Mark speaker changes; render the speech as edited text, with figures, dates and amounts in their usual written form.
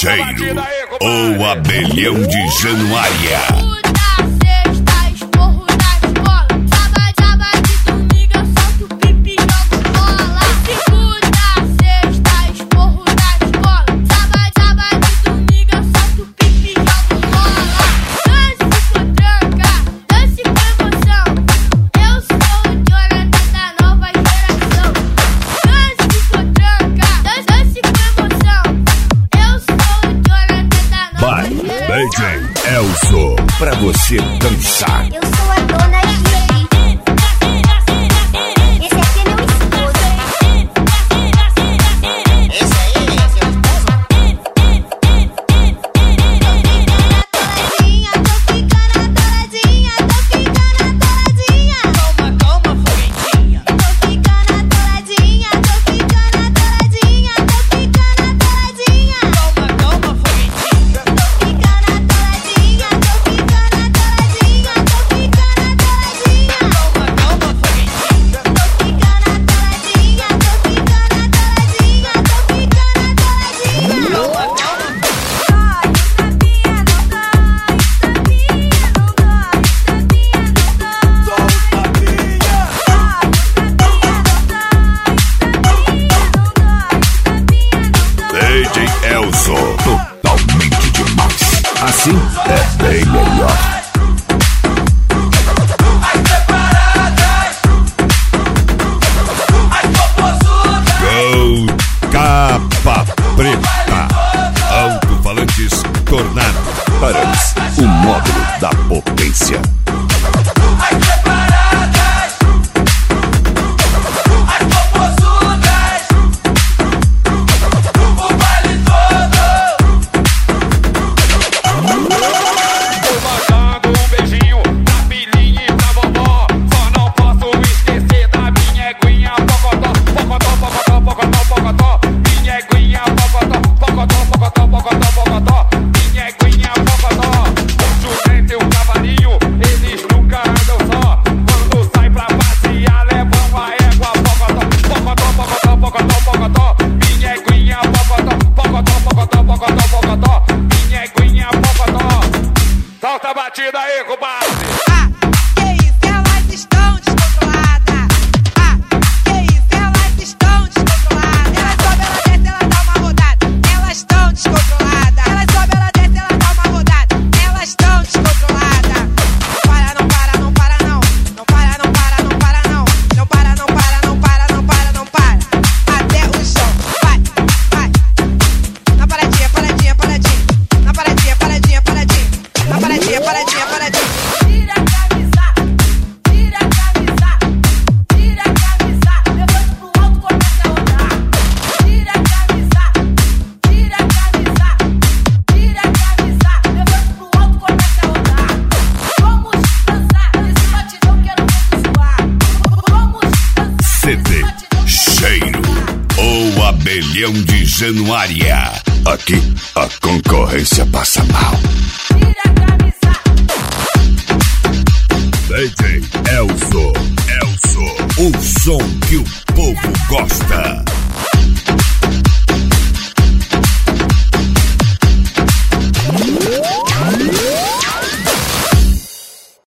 Speaker 1: Cheiro, o abelhão de Januária. DJ Elzo, pra você dançar.
Speaker 2: Eu sou a dona aqui. Esse aqui é meu esposo. Esse aí é seu esposo? Tô ficando atoradinha, tô ficando atoradinha. Toma, foguetinha. Tô ficando atoradinha, tô ficando atoradinha, tô ficando atoradinha. Toma, foguetinha. Tô ficando atoradinha, tô ficando atoradinha, tô ficando atoradinha. Toma, foguetinha. Tô ficando atoradinha, tô ficando atoradinha, tô ficando
Speaker 1: DJ Elzo, totalmente demais. Assim é bem melhor. Gol Capa Preta. Alto-falantes Tornado. Paramos o módulo da potência.
Speaker 3: Solta a batida aí, compadre!
Speaker 4: Que isso, elas estão descontroladas. Que isso, elas estão descontroladas. Ela sobe, ela desce, ela dá uma rodada. Elas estão descontroladas. Ela sobe, ela desce, ela dá uma rodada. Elas estão descontroladas. Não para, não para, não para, não. Não para, não para, não para, não. Não para, não para, não para, não para, não para. Até o chão. Vai, vai. Na paradinha, paradinha, paradinha. Na paradinha, paradinha, paradinha. Na paradinha, paradinha, paradinha. Tira a camisa, tira a camisa, tira a camisa. Levanta pro alto, começa a rodar. Tira a camisa, tira a camisa, tira a camisa. Levanta pro alto, começa a rodar. Vamos dançar nesse batidão, quero ver suar. Vamos dançar
Speaker 1: CD Cheiro, o abelhão de Januária. Aqui a concorrência passa mal. DJ Elzo, o som que o povo gosta.